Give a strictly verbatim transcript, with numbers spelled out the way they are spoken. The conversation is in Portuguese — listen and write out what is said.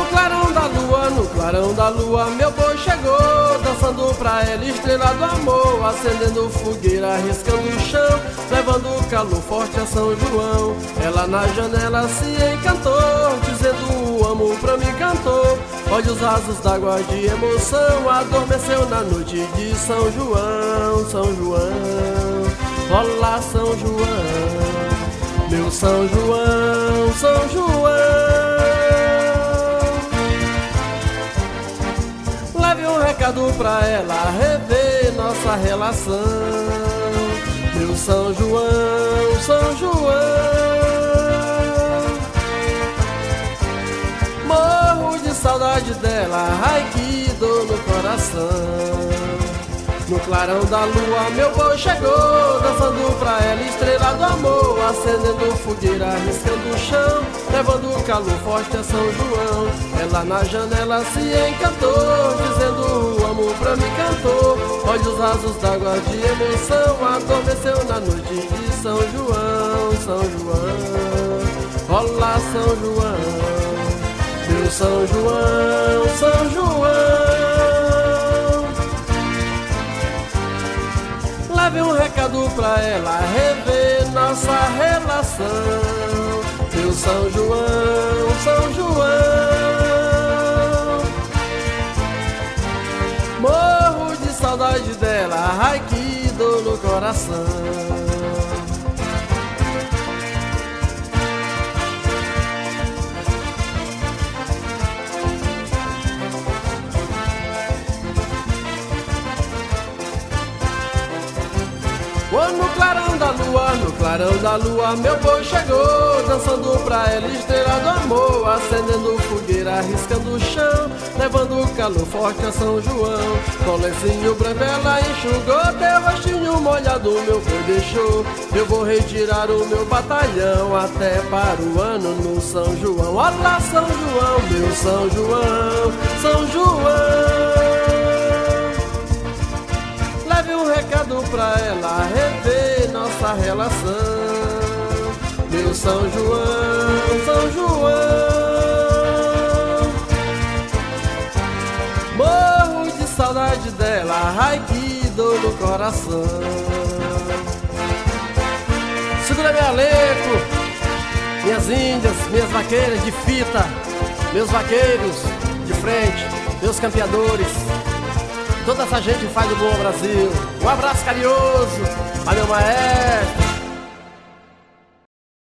no clarão da lua, no clarão da lua, meu boi chegou, dançando pra ela, estrela do amor, acendendo fogueira, riscando o chão, levando calor forte a São João. Ela na janela se encantou, dizendo amo pra mim cantou. Olhos rasos d'água de emoção, adormeceu na noite de São João, São João. Olá São João, meu São João, São João. Leve um recado pra ela, rever nossa relação. Meu São João, São João. Morro de saudade dela, ai que dor no coração. No clarão da lua meu boi chegou, dançando pra ela, estrela do amor, acendendo fogueira, riscando o chão, levando calor forte a São João. Ela na janela se encantou, dizendo amo pra mim cantou. Olhos rasos d'água de emoção, adormeceu na noite de São João, São João. Olá São João, meu São João, São João. Leve um recado pra ela, rever nossa relação. Meu São João, São João. Morro de saudade dela, ai que dor no coração. Oh, no clarão da lua, no clarão da lua, meu boi chegou, dançando pra ela, estrela do amor, acendendo fogueira, riscando o chão, levando calor forte a São João. Com lencinho branco ela enxugou, teu rostinho molhado meu boi deixou. Eu vou retirar o meu batalhão até para o ano no São João. Olá São João, meu São João, São João. Leve um recado pra ela, rever nossa relação. Meu São João, São João. Morro de saudade dela, ai que dor no coração. Segura meu aleco, minhas índias, minhas vaqueiras de fita, meus vaqueiros de frente, meus campeadores, toda essa gente faz do bom Brasil. Um abraço carinhoso a meu maestro